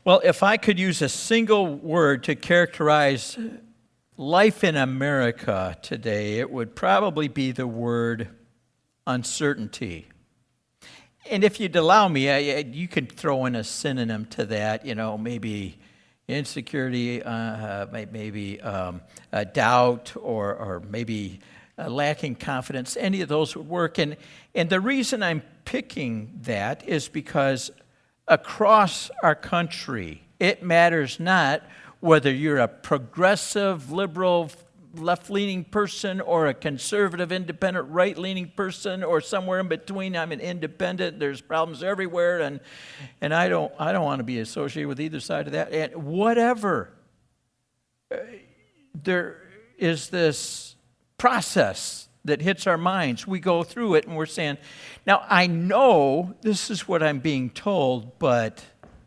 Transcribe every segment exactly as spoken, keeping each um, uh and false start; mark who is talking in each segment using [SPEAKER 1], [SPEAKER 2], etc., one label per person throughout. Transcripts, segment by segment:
[SPEAKER 1] Well, if I could use a single word to characterize life in America today, it would probably be the word uncertainty. And if you'd allow me, I, you could throw in a synonym to that, you know, maybe insecurity, uh, maybe um, uh, doubt, or, or maybe uh, lacking confidence. Any of those would work. And, and the reason I'm picking that is because across our country, it matters not whether you're a progressive, liberal, left-leaning person or a conservative, independent, right-leaning person or somewhere in between. I'm an independent. There's problems everywhere, and and I don't I don't want to be associated with either side of that. And whatever, uh, there is this process that hits our minds. We go through it, and we're saying, now, I know this is what I'm being told, but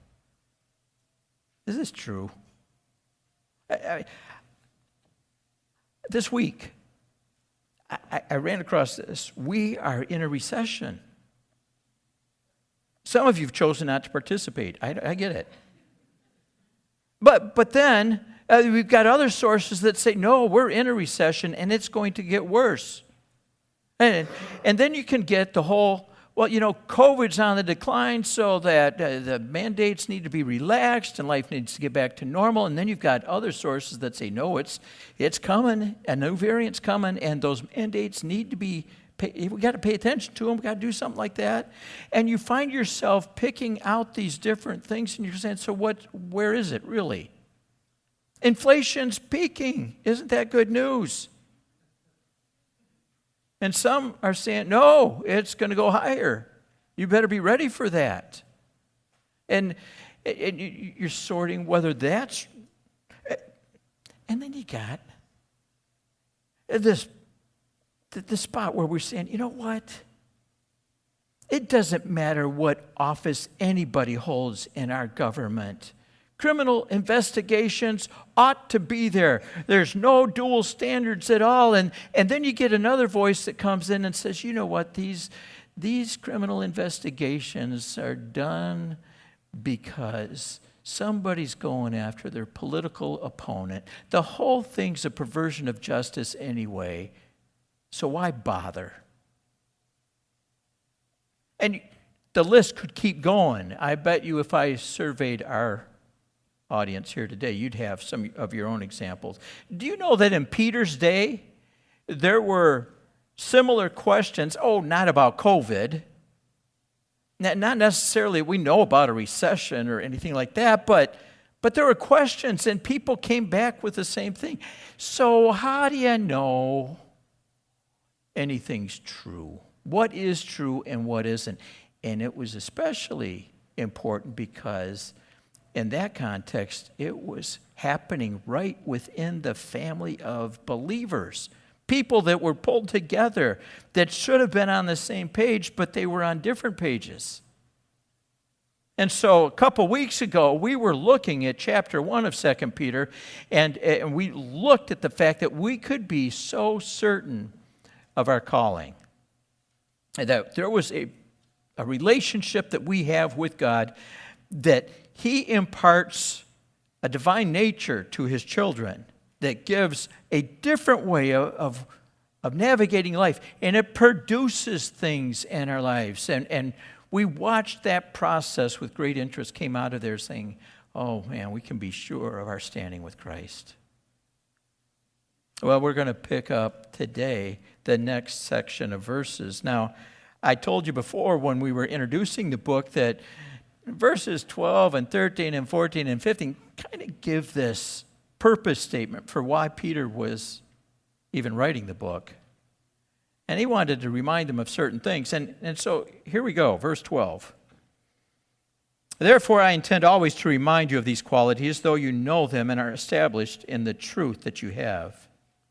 [SPEAKER 1] is this true? I, I, this week, I, I ran across this. We are in a recession. Some of you have chosen not to participate. I, I get it. But, but then, uh, we've got other sources that say, no, we're in a recession, and it's going to get worse. And, and then you can get the whole, well, you know, COVID's on the decline, so that uh, the mandates need to be relaxed and life needs to get back to normal. And then you've got other sources that say, no, it's it's coming, a new variant's coming, and those mandates need to be, pay, we got to pay attention to them, we got to do something like that. And you find yourself picking out these different things, and you're saying, so what? Where is it really? Inflation's peaking. Isn't that good news? And some are saying, no, it's going to go higher. You better be ready for that. And, and you're sorting whether that's... And then you got this, the spot where we're saying, you know what? It doesn't matter what office anybody holds in our government. Criminal investigations ought to be there. There's no dual standards at all. And, and then you get another voice that comes in and says, you know what, these, these criminal investigations are done because somebody's going after their political opponent. The whole thing's a perversion of justice anyway, so why bother? And the list could keep going. I bet you if I surveyed our audience here today, you'd have some of your own examples. Do you know that in Peter's day, there were similar questions? Oh, not about COVID. Not necessarily we know about a recession or anything like that, but, but there were questions, and people came back with the same thing. So how do you know anything's true? What is true and what isn't? And it was especially important because in that context, it was happening right within the family of believers. People that were pulled together that should have been on the same page, but they were on different pages. And so a couple weeks ago, we were looking at chapter one of Second Peter, and, and we looked at the fact that we could be so certain of our calling. That there was a, a relationship that we have with God that He imparts a divine nature to His children that gives a different way of, of, of navigating life. And it produces things in our lives. And, and we watched that process with great interest, came out of there saying, oh man, we can be sure of our standing with Christ. Well, we're going to pick up today the next section of verses. Now, I told you before when we were introducing the book that verses twelve and thirteen and fourteen and fifteen kind of give this purpose statement for why Peter was even writing the book. And he wanted to remind them of certain things. And, and so here we go, verse twelve. Therefore, I intend always to remind you of these qualities, though you know them and are established in the truth that you have.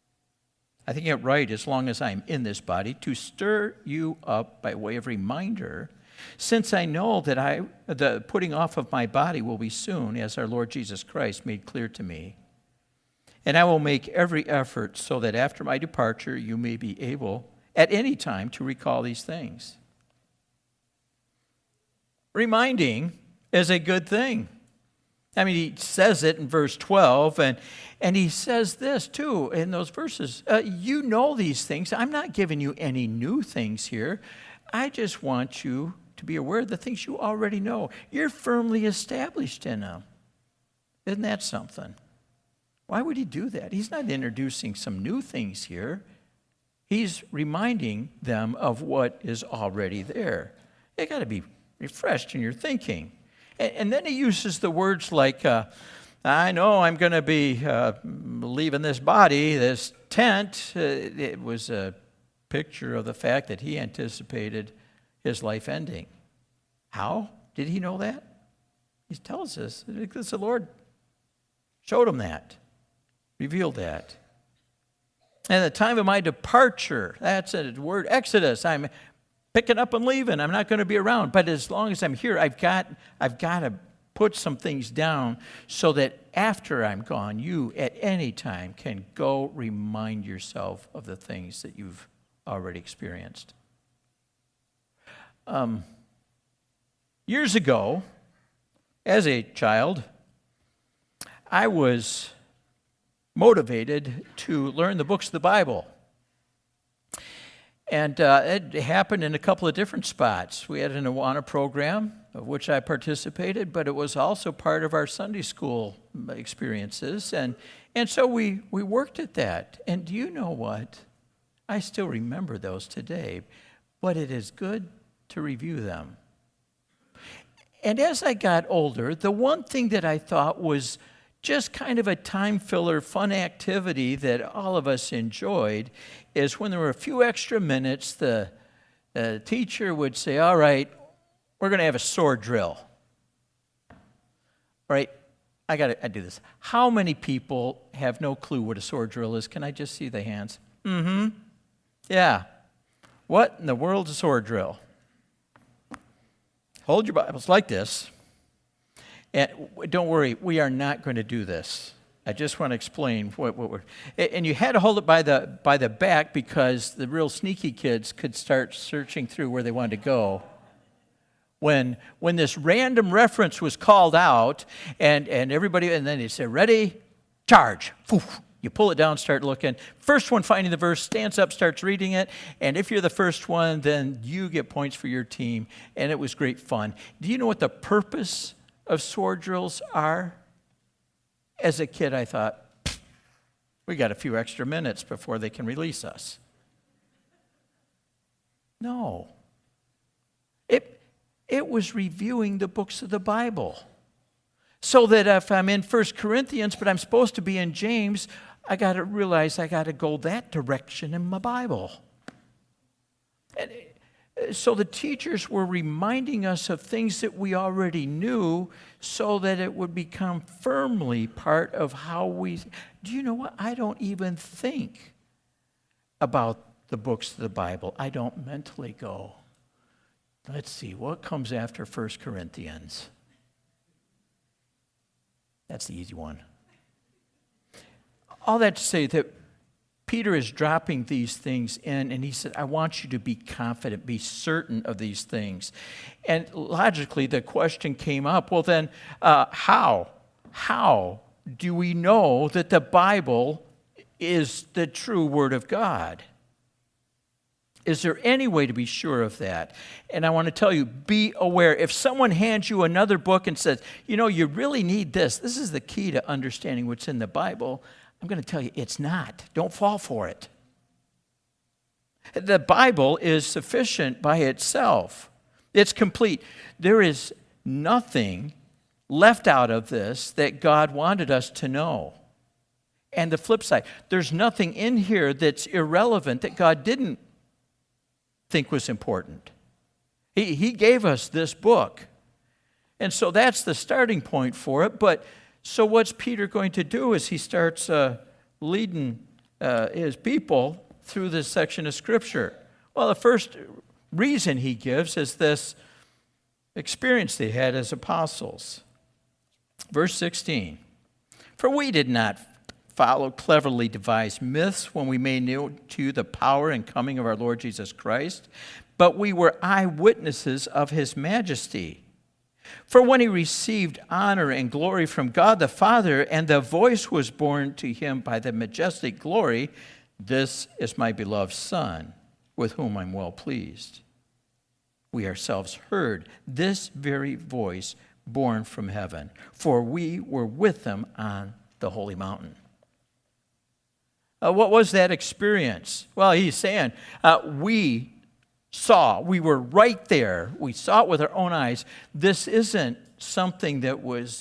[SPEAKER 1] I think it right, as long as I'm in this body, to stir you up by way of reminder, since I know that I, the putting off of my body will be soon, as our Lord Jesus Christ made clear to me. And I will make every effort so that after my departure you may be able at any time to recall these things. Reminding is a good thing. I mean, he says it in verse twelve, and, and he says this too in those verses. Uh, you know these things. I'm not giving you any new things here. I just want you to be aware of the things you already know. You're firmly established in them. Isn't that something? Why would he do that? He's not introducing some new things here. He's reminding them of what is already there. You got to be refreshed in your thinking. And, and then he uses the words like, uh, I know I'm going to be uh, leaving this body, this tent. Uh, it was a picture of the fact that he anticipated his life ending. How did he know that? He tells us because the Lord showed him that, revealed that. And the time of my departure, that's a word, Exodus. I'm picking up and leaving. I'm not going to be around. But as long as I'm here, I've got, I've got to put some things down so that after I'm gone, you at any time can go remind yourself of the things that you've already experienced. Um, years ago, as a child, I was motivated to learn the books of the Bible. And uh, it happened in a couple of different spots. We had an Awana program, of which I participated, but it was also part of our Sunday school experiences. And, and so we, we worked at that. And do you know what? I still remember those today, but it is good to review them. And as I got older, the one thing that I thought was just kind of a time filler, fun activity that all of us enjoyed is when there were a few extra minutes, the, the teacher would say, all right, we're going to have a sword drill. All right, I got to do this. How many people have no clue what a sword drill is? Can I just see the hands? Mm-hmm. Yeah. What in the world is a sword drill? Hold your Bibles like this. And don't worry, we are not going to do this. I just want to explain what, what we're... And you had to hold it by the, by the back because the real sneaky kids could start searching through where they wanted to go. When, when this random reference was called out, and, and everybody... And then they said, ready, charge. Poof. You pull it down, start looking. First one finding the verse, stands up, starts reading it. And if you're the first one, then you get points for your team. And it was great fun. Do you know what the purpose of sword drills are? As a kid, I thought, we got a few extra minutes before they can release us. No. It, it was reviewing the books of the Bible. So that if I'm in First Corinthians, but I'm supposed to be in James, I got to realize I got to go that direction in my Bible. And so the teachers were reminding us of things that we already knew so that it would become firmly part of how we... Do you know what? I don't even think about the books of the Bible. I don't mentally go, let's see, what comes after First Corinthians? That's the easy one. All that to say that Peter is dropping these things in, and he said, I want you to be confident, be certain of these things. And logically, the question came up, well then, uh, how? How do we know that the Bible is the true Word of God? Is there any way to be sure of that? And I want to tell you, be aware. If someone hands you another book and says, you know, you really need this, this is the key to understanding what's in the Bible, I'm going to tell you, it's not. Don't fall for it. The Bible is sufficient by itself. It's complete. There is nothing left out of this that God wanted us to know. And the flip side, there's nothing in here that's irrelevant that God didn't think was important. He, he gave us this book. And so that's the starting point for it. But so what's Peter going to do as he starts uh, leading uh, his people through this section of Scripture? Well, the first reason he gives is this experience they had as apostles. Verse sixteen, for we did not follow cleverly devised myths when we made known to you the power and coming of our Lord Jesus Christ, but we were eyewitnesses of his majesty. For when he received honor and glory from God the Father, and the voice was borne to him by the majestic glory, "This is my beloved Son, with whom I'm well pleased." We ourselves heard this very voice borne from heaven, for we were with them on the holy mountain. Uh, what was that experience? Well, he's saying, uh, we saw, we were right there. We saw it with our own eyes. This isn't something that was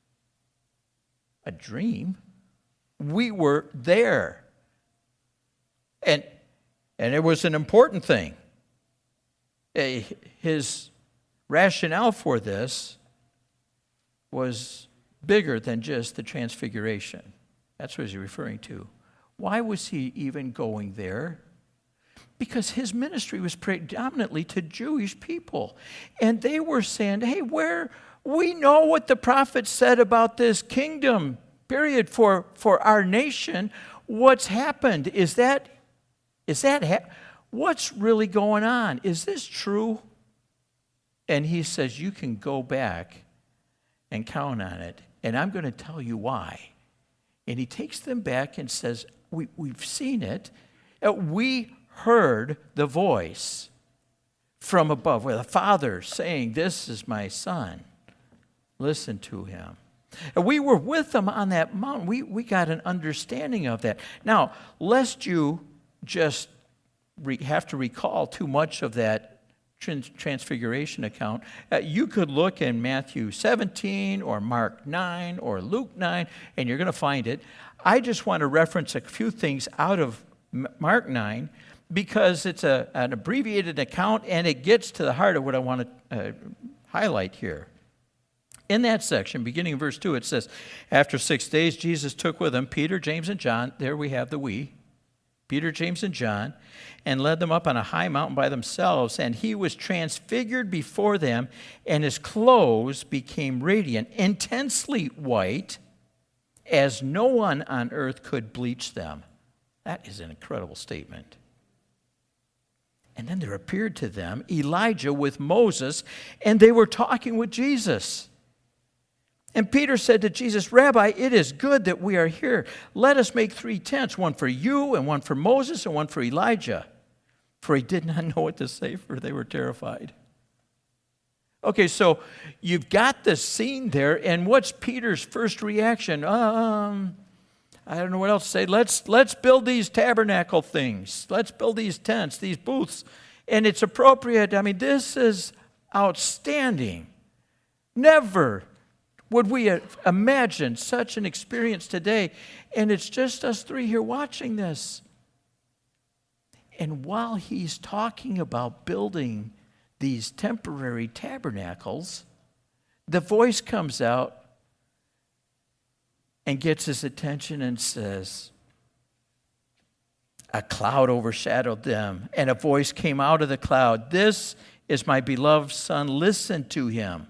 [SPEAKER 1] a dream. We were there. And, and it was an important thing. His rationale for this was bigger than just the transfiguration. That's what he's referring to. Why was he even going there? Because his ministry was predominantly to Jewish people. And they were saying, hey, where we know what the prophet said about this kingdom, period, for, for our nation. What's happened? Is that, is that, ha- what's really going on? Is this true? And he says, you can go back and count on it. And I'm going to tell you why. And he takes them back and says, we, we've seen it. Uh, we heard the voice from above, where the Father saying, "This is my Son. Listen to him." And we were with them on that mountain. We, we got an understanding of that. Now, lest you just re- have to recall too much of that trans- transfiguration account, uh, you could look in Matthew seventeen or Mark nine or Luke nine, and you're going to find it. I just want to reference a few things out of Mark nine because it's a, an abbreviated account, and it gets to the heart of what I want to uh, highlight here. In that section, beginning in verse two, it says, after six days, Jesus took with him Peter, James, and John. There we have the we. Peter, James, and John, and led them up on a high mountain by themselves. And he was transfigured before them, and his clothes became radiant, intensely white, as no one on earth could bleach them. That is an incredible statement. And then there appeared to them Elijah with Moses, and they were talking with Jesus. And Peter said to Jesus, "Rabbi, it is good that we are here. Let us make three tents, one for you, and one for Moses, and one for Elijah." For he did not know what to say, for they were terrified. Okay, so you've got the scene there, and what's Peter's first reaction? Um, I don't know what else to say. Let's, let's build these tabernacle things. Let's build these tents, these booths. And it's appropriate. I mean, this is outstanding. Never would we imagine such an experience today? And it's just us three here watching this. And while he's talking about building these temporary tabernacles, the voice comes out and gets his attention and says, a cloud overshadowed them, and a voice came out of the cloud. "This is my beloved Son. Listen to him."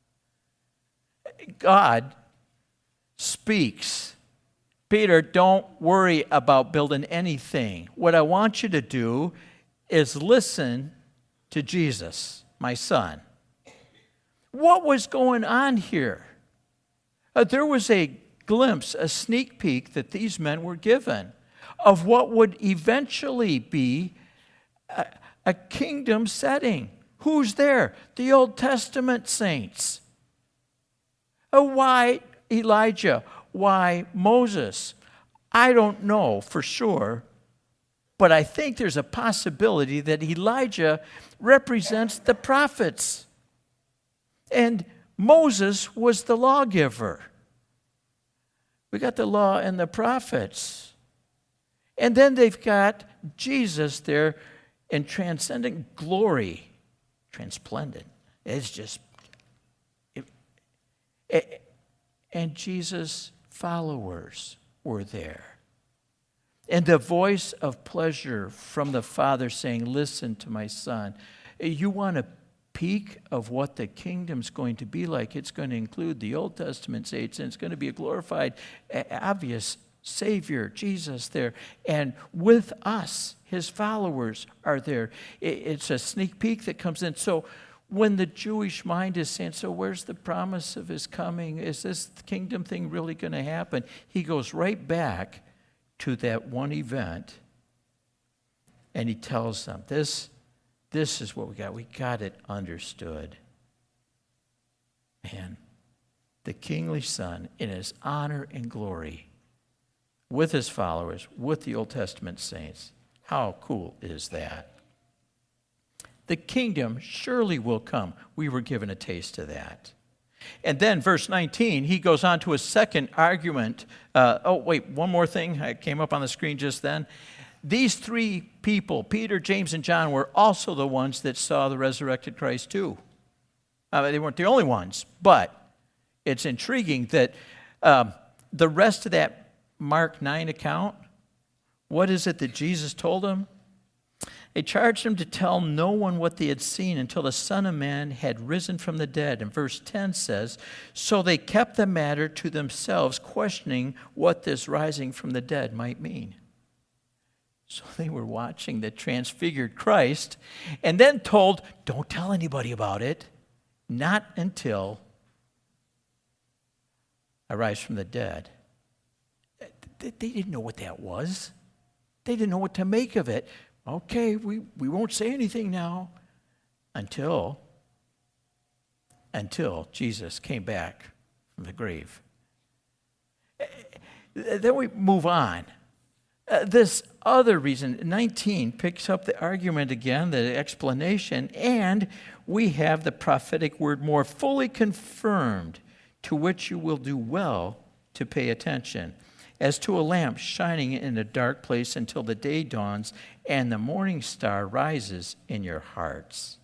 [SPEAKER 1] God speaks. Peter, don't worry about building anything. What I want you to do is listen to Jesus, my Son. What was going on here? Uh, there was a glimpse, a sneak peek that these men were given of what would eventually be a, a kingdom setting. Who's there? The Old Testament saints. Uh, why Elijah? Why Moses? I don't know for sure, but I think there's a possibility that Elijah represents the prophets, and Moses was the lawgiver. We got the law and the prophets. And then they've got Jesus there in transcendent glory, transplendent. It's just, it, it, and Jesus' followers were there. And the voice of pleasure from the Father saying, "Listen to my Son." You want a peek of what the kingdom's going to be like? It's going to include the Old Testament saints, and it's going to be a glorified, obvious Savior, Jesus there. And with us, his followers are there. It's a sneak peek that comes in. So when the Jewish mind is saying, so where's the promise of his coming? Is this kingdom thing really going to happen? He goes right back to that one event, and he tells them, this, this is what we got. We got it understood. Man, the kingly Son in his honor and glory with his followers, with the Old Testament saints. How cool is that? The kingdom surely will come. We were given a taste of that. And then verse nineteen, he goes on to a second argument. Uh, oh, wait, one more thing. I came up on the screen just then. These three people, Peter, James, and John, were also the ones that saw the resurrected Christ too. Uh, they weren't the only ones, but it's intriguing that um, the rest of that Mark nine account, what is it that Jesus told them? They charged him to tell no one what they had seen until the Son of Man had risen from the dead. And verse ten says, so they kept the matter to themselves, questioning what this rising from the dead might mean. So they were watching the transfigured Christ and then told, don't tell anybody about it, not until I rise from the dead. They didn't know what that was. They didn't know what to make of it. Okay, we, we won't say anything now until, until Jesus came back from the grave. Then we move on. Uh, this other reason, nineteen, picks up the argument again, the explanation, and we have the prophetic word more fully confirmed, to which you will do well to pay attention, as to a lamp shining in a dark place until the day dawns and the morning star rises in your hearts.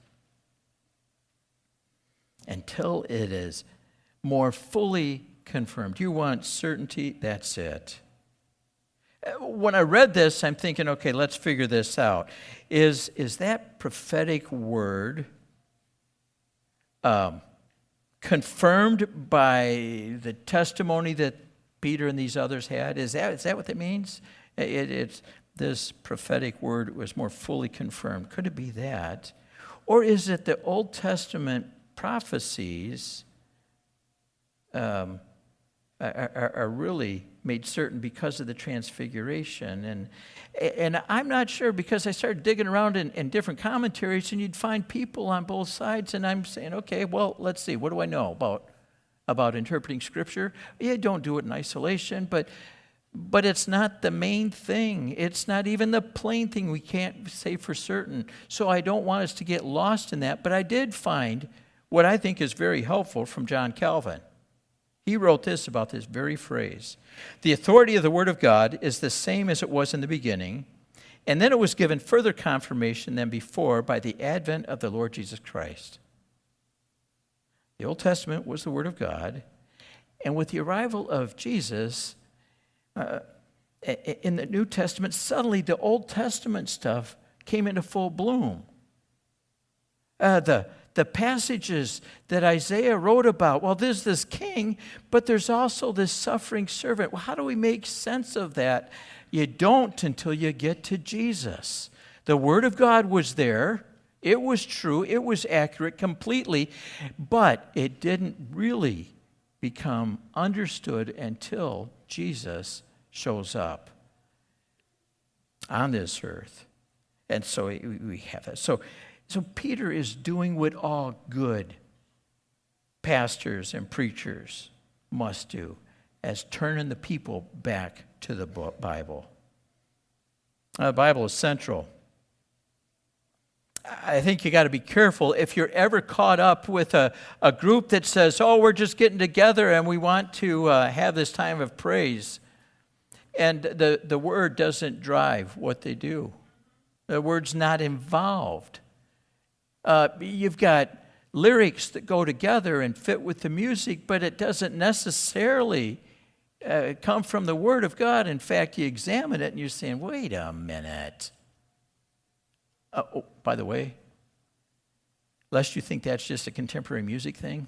[SPEAKER 1] Until it is more fully confirmed. You want certainty? That's it. When I read this, I'm thinking, okay, let's figure this out. Is, is that prophetic word um, confirmed by the testimony that Peter and these others had? Is that, is that what that means? It, it's this prophetic word was more fully confirmed. Could it be that? Or is it the Old Testament prophecies um, are, are, are really made certain because of the transfiguration? And, and I'm not sure, because I started digging around in, in different commentaries, and you'd find people on both sides, and I'm saying, okay, well, let's see, what do I know about about interpreting Scripture? Yeah, don't do it in isolation, but but it's not the main thing. It's not even the plain thing we can't say for certain. So I don't want us to get lost in that, but I did find what I think is very helpful from John Calvin. He wrote this about this very phrase. The authority of the Word of God is the same as it was in the beginning, and then it was given further confirmation than before by the advent of the Lord Jesus Christ. The Old Testament was the Word of God, and with the arrival of Jesus uh, in the New Testament, suddenly the Old Testament stuff came into full bloom. Uh, the, the passages that Isaiah wrote about, well, there's this king, but there's also this suffering servant. Well, how do we make sense of that? You don't until you get to Jesus. The Word of God was there. It was true, it was accurate completely, but it didn't really become understood until Jesus shows up on this earth. And so we have that. So, so Peter is doing what all good pastors and preachers must do, as turning the people back to the Bible. Now, the Bible is central. I think you got to be careful if you're ever caught up with a, a group that says, oh, we're just getting together and we want to uh, have this time of praise. And the, the word doesn't drive what they do. The word's not involved. Uh, you've got lyrics that go together and fit with the music, but it doesn't necessarily uh, come from the Word of God. In fact, you examine it and you're saying, wait a minute. Uh, oh, by the way, lest you think that's just a contemporary music thing,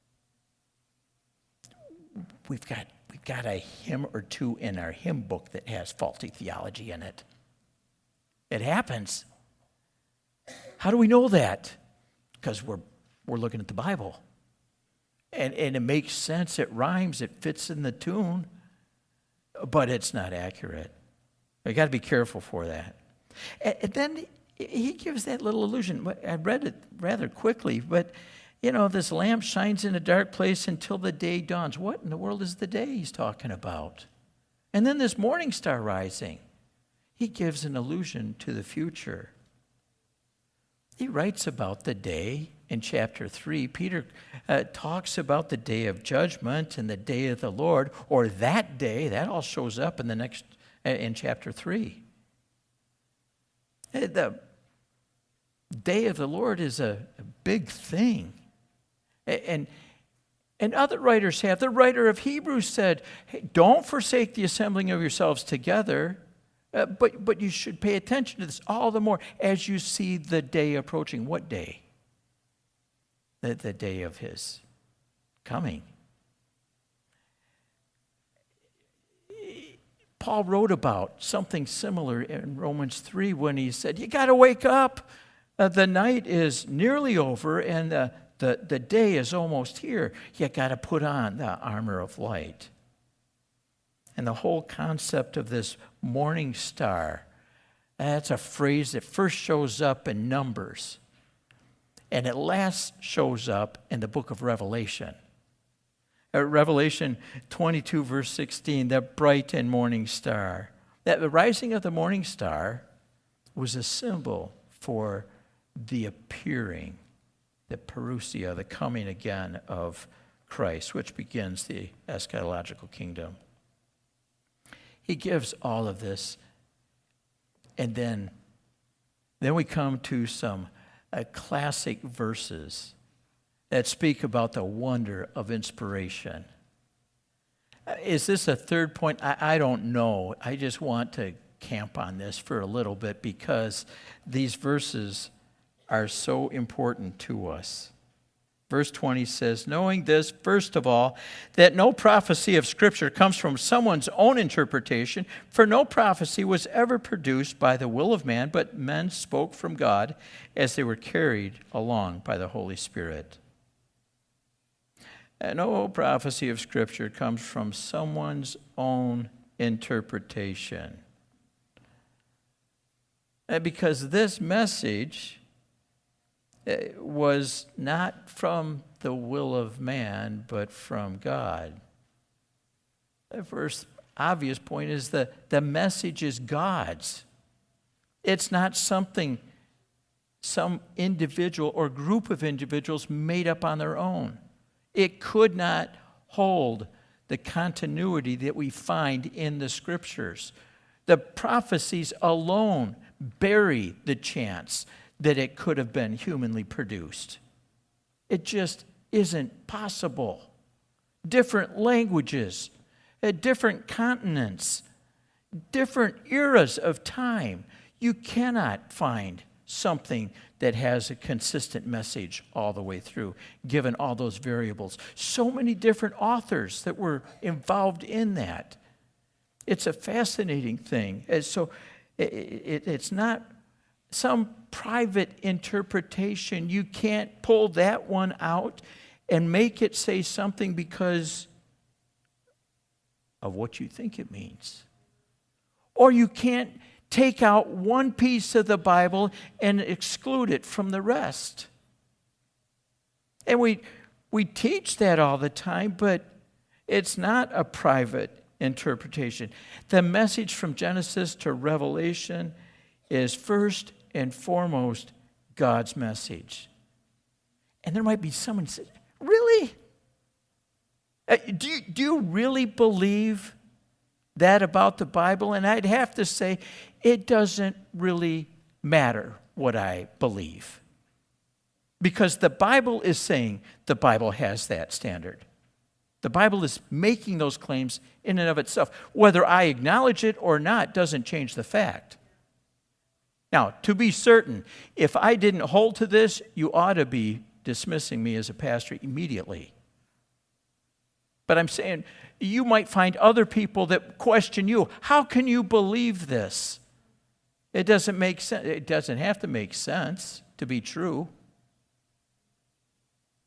[SPEAKER 1] we've got we've got a hymn or two in our hymn book that has faulty theology in it. It happens. How do we know that? Because we're we're looking at the Bible. And, and it makes sense, it rhymes, it fits in the tune, but it's not accurate. We've got to be careful for that. And, and then he gives that little allusion. I read it rather quickly, but, you know, this lamp shines in a dark place until the day dawns. What in the world is the day he's talking about? And then this morning star rising. He gives an allusion to the future. He writes about the day in chapter three. Peter uh, talks about the day of judgment and the day of the Lord, or that day. That all shows up in the next uh, in chapter three. Uh, The day of the Lord is a, a big thing, and and other writers have. The writer of Hebrews said, "Hey, don't forsake the assembling of yourselves together." Uh, but, but you should pay attention to this all the more as you see the day approaching. What day? The, the day of his coming. Paul wrote about something similar in Romans three when he said, you got to wake up. Uh, the night is nearly over and the, the, the day is almost here. You got to put on the armor of light. And the whole concept of this morning star, that's a phrase that first shows up in Numbers, and it last shows up in the book of Revelation. Uh, Revelation twenty-two, verse sixteen, the bright and morning star. That the rising of the morning star was a symbol for the appearing, the parousia, the coming again of Christ, which begins the eschatological kingdom. He gives all of this, and then, then we come to some uh, classic verses that speak about the wonder of inspiration. Uh, is this a third point? I, I don't know. I just want to camp on this for a little bit because these verses are so important to us. Verse twenty says, knowing this, first of all, that no prophecy of Scripture comes from someone's own interpretation, for no prophecy was ever produced by the will of man, but men spoke from God as they were carried along by the Holy Spirit. And no prophecy of Scripture comes from someone's own interpretation. And because this message was not from the will of man, but from God. The first obvious point is that the message is God's. It's not something some individual or group of individuals made up on their own. It could not hold the continuity that we find in the Scriptures. The prophecies alone bury the chance that it could have been humanly produced. It just isn't possible. Different languages, different continents, different eras of time. You cannot find something that has a consistent message all the way through, given all those variables. So many different authors that were involved in that. It's a fascinating thing. And so it, it, it's not some private interpretation. You can't pull that one out and make it say something because of what you think it means. Or you can't take out one piece of the Bible and exclude it from the rest. And we we teach that all the time, but it's not a private interpretation. The message from Genesis to Revelation is first and foremost God's message. And there might be someone who says, really? Uh, do you, do you really believe that about the Bible? And I'd have to say, it doesn't really matter what I believe. Because the Bible is saying the Bible has that standard. The Bible is making those claims in and of itself. Whether I acknowledge it or not doesn't change the fact. Now, to be certain, if I didn't hold to this, you ought to be dismissing me as a pastor immediately. But I'm saying you might find other people that question you. How can you believe this? It doesn't make sense. It doesn't have to make sense to be true.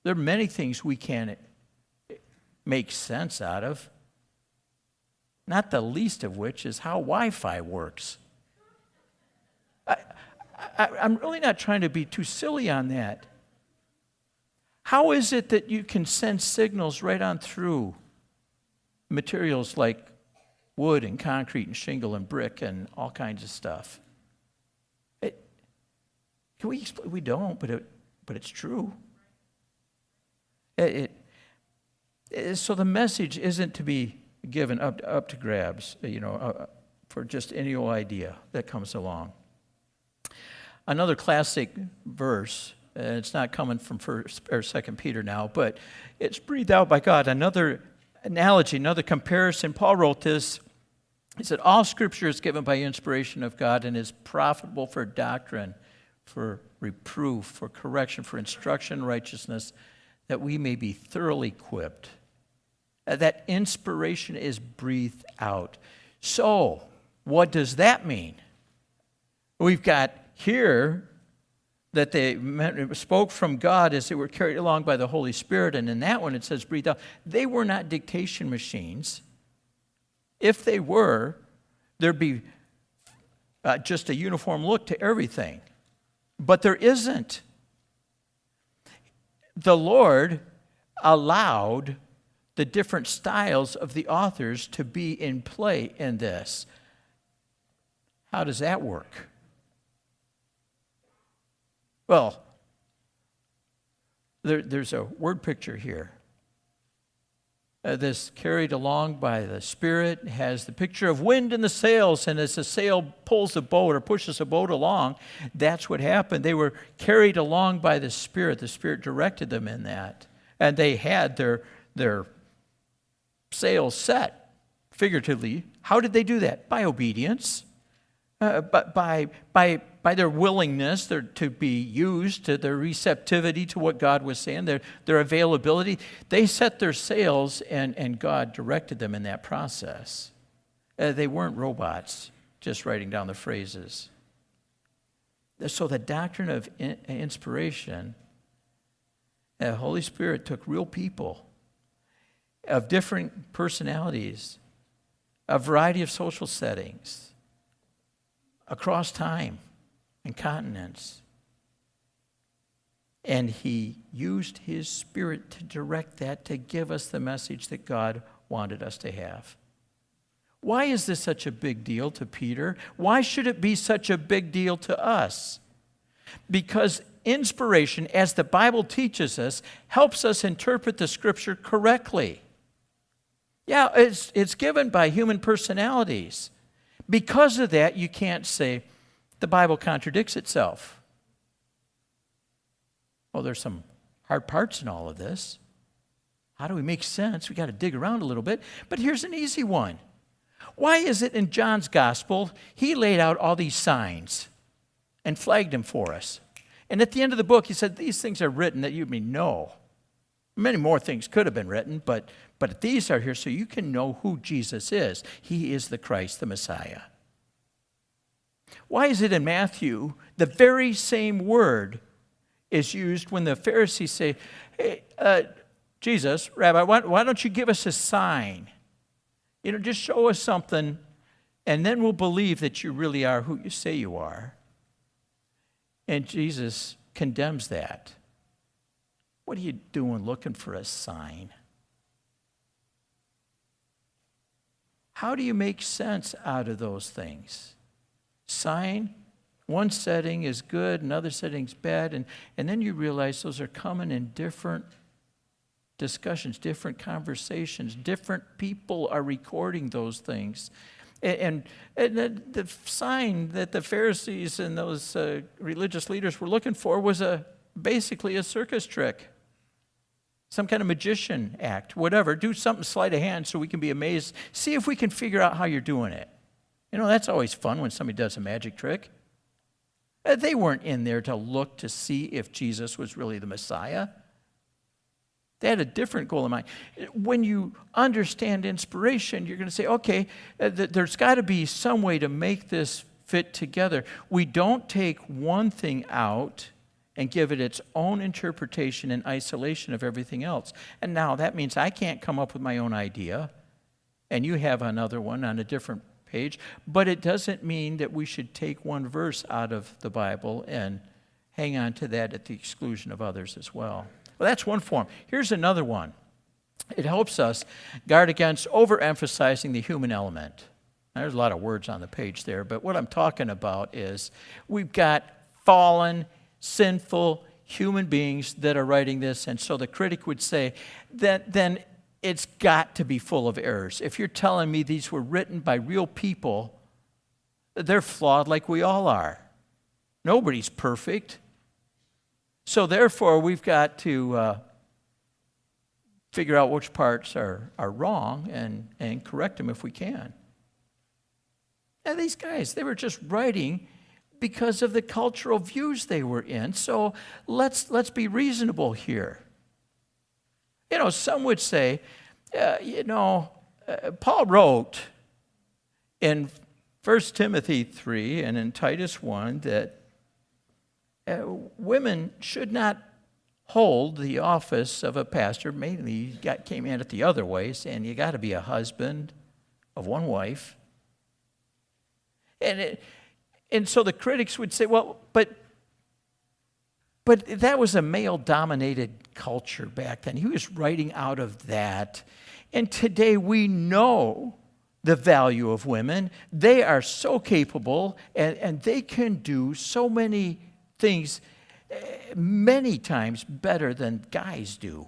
[SPEAKER 1] There are many things we can't make sense out of, not the least of which is how Wi-Fi works. I, I, I'm really not trying to be too silly on that. How is it that you can send signals right on through materials like wood and concrete and shingle and brick and all kinds of stuff? It, can we explain? We don't, but it, but it's true. It, it, it, so the message isn't to be given up up to grabs, you know, uh, for just any old idea that comes along. Another classic verse. And it's not coming from First or Second Peter now, but it's breathed out by God. Another analogy, another comparison. Paul wrote this. He said, "All Scripture is given by inspiration of God and is profitable for doctrine, for reproof, for correction, for instruction in righteousness, that we may be thoroughly equipped." Uh, That inspiration is breathed out. So, what does that mean? We've got here that they spoke from God as they were carried along by the Holy Spirit. And in that one, it says breathe out. They were not dictation machines. If they were, there'd be uh, just a uniform look to everything. But there isn't. The Lord allowed the different styles of the authors to be in play in this. How does that work? Well, there, there's a word picture here. Uh, this carried along by the Spirit has the picture of wind in the sails, and as the sail pulls the boat or pushes a boat along, that's what happened. They were carried along by the Spirit. The Spirit directed them in that. And they had their, their sails set, figuratively. How did they do that? By obedience. Uh, but by by by their willingness their, to be used, to their receptivity to what God was saying, their their availability, they set their sails, and, and God directed them in that process. Uh, they weren't robots just writing down the phrases. So the doctrine of in, inspiration, the Holy Spirit took real people of different personalities, a variety of social settings, across time and continents. And he used his Spirit to direct that, to give us the message that God wanted us to have. Why is this such a big deal to Peter? Why should it be such a big deal to us? Because inspiration, as the Bible teaches us, helps us interpret the Scripture correctly. Yeah, it's, it's given by human personalities. Because of that, you can't say the Bible contradicts itself. Well, there's some hard parts in all of this. How do we make sense? We got to dig around a little bit. But here's an easy one. Why is it in John's gospel, he laid out all these signs and flagged them for us? And at the end of the book, he said, these things are written that you may know. Many more things could have been written, but, but these are here so you can know who Jesus is. He is the Christ, the Messiah. Why is it in Matthew, the very same word is used when the Pharisees say, hey, uh, Jesus, Rabbi, why, why don't you give us a sign? You know, just show us something, and then we'll believe that you really are who you say you are. And Jesus condemns that. What are you doing looking for a sign? How do you make sense out of those things? Sign, one setting is good, another setting's bad, and, and then you realize those are coming in different discussions, different conversations. Different people are recording those things. And, and, and the, the sign that the Pharisees and those uh, religious leaders were looking for was a basically a circus trick. Some kind of magician act, whatever. Do something sleight of hand so we can be amazed. See if we can figure out how you're doing it. You know, that's always fun when somebody does a magic trick. Uh, They weren't in there to look to see if Jesus was really the Messiah. They had a different goal in mind. When you understand inspiration, you're going to say, okay, uh, th- there's got to be some way to make this fit together. We don't take one thing out and give it its own interpretation in isolation of everything else. And now that means I can't come up with my own idea, and you have another one on a different page, but it doesn't mean that we should take one verse out of the Bible and hang on to that at the exclusion of others as well. Well, that's one form. Here's another one. It helps us guard against overemphasizing the human element. Now, there's a lot of words on the page there, but what I'm talking about is we've got fallen, sinful human beings that are writing this, and so the critic would say that then it's got to be full of errors. If you're telling me these were written by real people, they're flawed like we all are. Nobody's perfect. So therefore, we've got to uh, figure out which parts are, are wrong and, and correct them if we can. Now, these guys, they were just writing because of the cultural views they were in. So let's, let's be reasonable here. You know, some would say, uh, you know, uh, Paul wrote in First Timothy three and in Titus one that uh, women should not hold the office of a pastor. Mainly, you got, came at it the other way, saying you got to be a husband of one wife. And it, and so the critics would say, well, but but that was a male-dominated culture back then. He was writing out of that. And today we know the value of women. They are so capable, and, and they can do so many things many times better than guys do.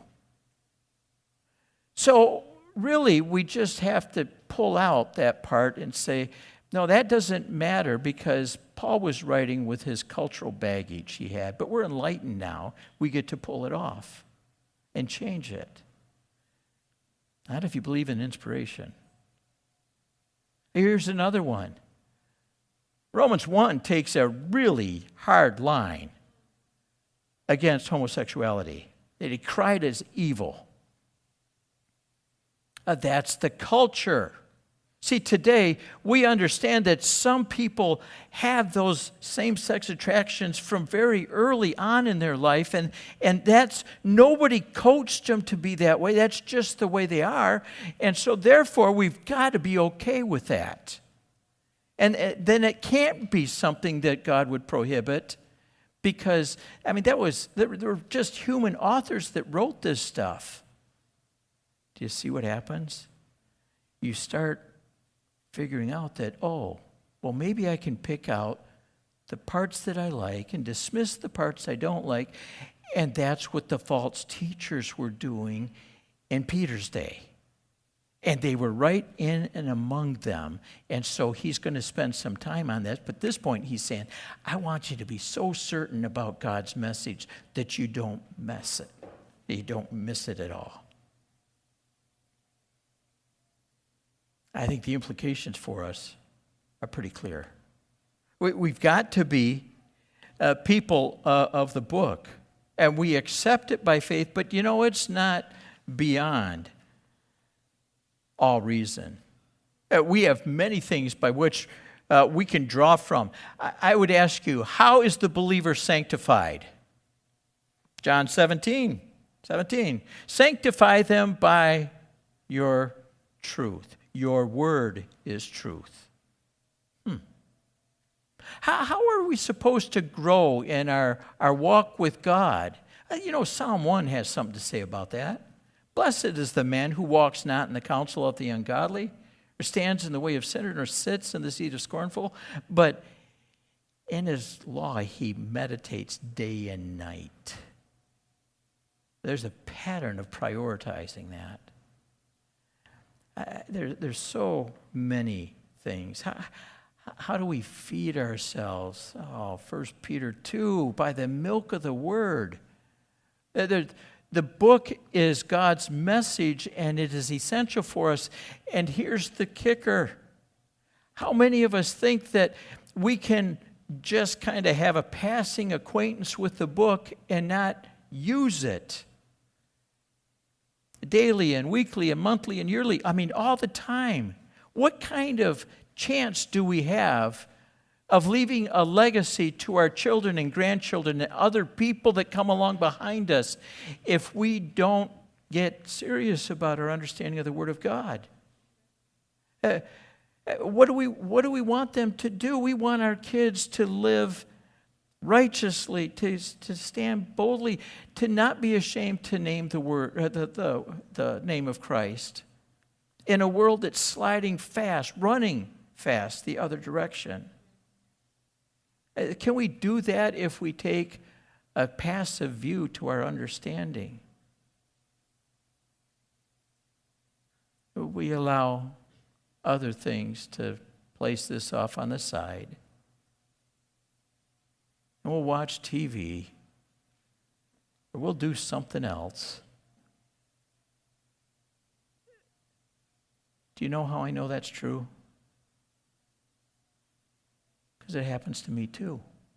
[SPEAKER 1] So really, we just have to pull out that part and say, no, that doesn't matter because Paul was writing with his cultural baggage he had, but we're enlightened now. We get to pull it off and change it. Not if you believe in inspiration. Here's another one. Romans one takes a really hard line against homosexuality. That he cried as evil. Uh, that's the culture. See, today, we understand that some people have those same-sex attractions from very early on in their life, and, and that's, nobody coached them to be that way. That's just the way they are. And so, therefore, we've got to be okay with that. And uh, then it can't be something that God would prohibit because, I mean, that was, there were just human authors that wrote this stuff. Do you see what happens? You start figuring out that, oh, well, maybe I can pick out the parts that I like and dismiss the parts I don't like. And that's what the false teachers were doing in Peter's day. And they were right in and among them. And so he's going to spend some time on this. But at this point, he's saying, I want you to be so certain about God's message that you don't mess it. You don't miss it at all. I think the implications for us are pretty clear. We, we've got to be uh, people uh, of the book, and we accept it by faith, but you know, it's not beyond all reason. Uh, we have many things by which uh, we can draw from. I, I would ask you, how is the believer sanctified? John seventeen, seventeen. Sanctify them by your truth. Your word is truth. Hmm. How, how are we supposed to grow in our, our walk with God? Uh, you know, Psalm one has something to say about that. Blessed is the man who walks not in the counsel of the ungodly, or stands in the way of sinners, or sits in the seat of scornful, but in his law he meditates day and night. There's a pattern of prioritizing that. Uh, there, there's so many things. How, how do we feed ourselves? Oh, First Peter two, by the milk of the word. Uh, there, the book is God's message, and it is essential for us. And here's the kicker. How many of us think that we can just kind of have a passing acquaintance with the book and not use it? Daily and weekly and monthly and yearly. I mean, all the time. What kind of chance do we have of leaving a legacy to our children and grandchildren and other people that come along behind us if we don't get serious about our understanding of the Word of God. Uh, what do we, what do we want them to do? We want our kids to live righteously, to, to stand boldly, to not be ashamed to name the word, uh, the, the, the name of Christ in a world that's sliding fast, running fast the other direction. Uh, can we do that if we take a passive view to our understanding? We allow other things to place this off on the side. And we'll watch T V, or we'll do something else. Do you know how I know that's true? Because it happens to me too.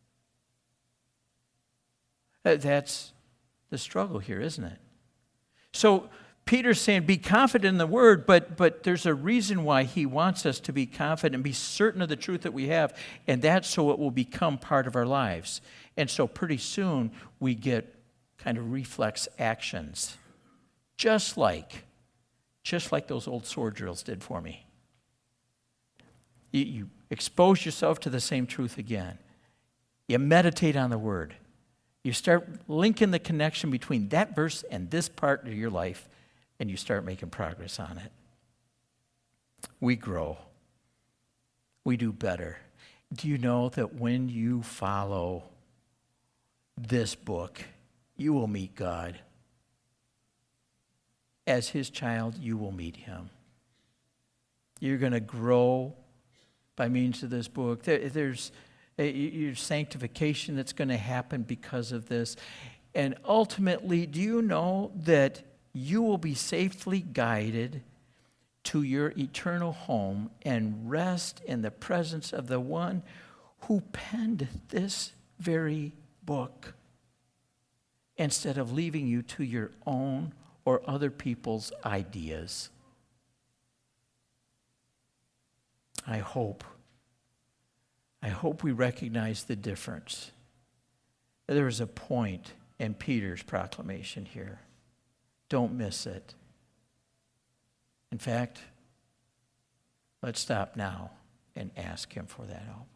[SPEAKER 1] That's the struggle here, isn't it? So Peter's saying, be confident in the word, but, but there's a reason why he wants us to be confident and be certain of the truth that we have, and that's so it will become part of our lives. And so pretty soon we get kind of reflex actions, just like, just like those old sword drills did for me. You, you expose yourself to the same truth again. You meditate on the word. You start linking the connection between that verse and this part of your life, and you start making progress on it. We grow. We do better. Do you know that when you follow this book, you will meet God? As his child, you will meet him. You're going to grow by means of this book. There, there's a, your sanctification that's going to happen because of this. And ultimately, do you know that you will be safely guided to your eternal home and rest in the presence of the one who penned this very book, instead of leaving you to your own or other people's ideas? I hope, I hope we recognize the difference. There is a point in Peter's proclamation here. Don't miss it. In fact, let's stop now and ask him for that help.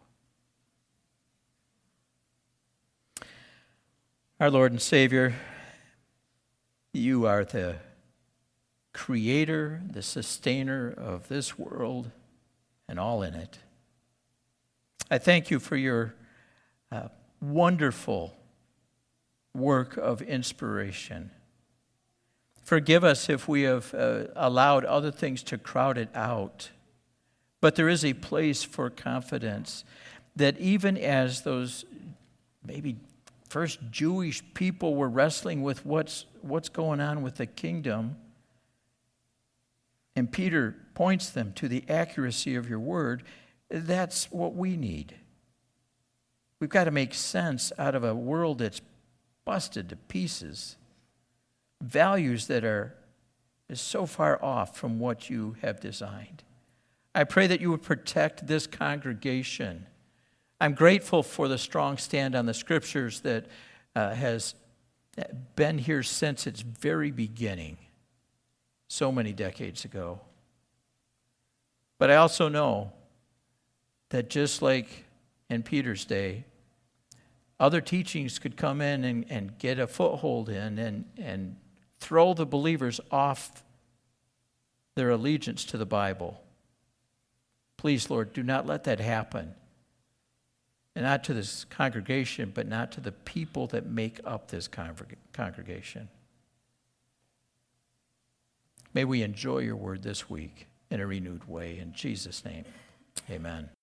[SPEAKER 1] Our Lord and Savior, you are the creator, the sustainer of this world and all in it. I thank you for your uh, wonderful work of inspiration. Forgive us if we have uh, allowed other things to crowd it out. But there is a place for confidence that even as those maybe first Jewish people were wrestling with what's, what's going on with the kingdom, and Peter points them to the accuracy of your word, that's what we need. We've got to make sense out of a world that's busted to pieces. Values that are so far off from what you have designed. I pray that you would protect this congregation. I'm grateful for the strong stand on the scriptures that uh, has been here since its very beginning, so many decades ago. But I also know that just like in Peter's day, other teachings could come in and, and get a foothold in and, and throw the believers off their allegiance to the Bible. Please, Lord, do not let that happen. And not to this congregation, but not to the people that make up this congregation. May we enjoy your word this week in a renewed way. In Jesus' name, amen.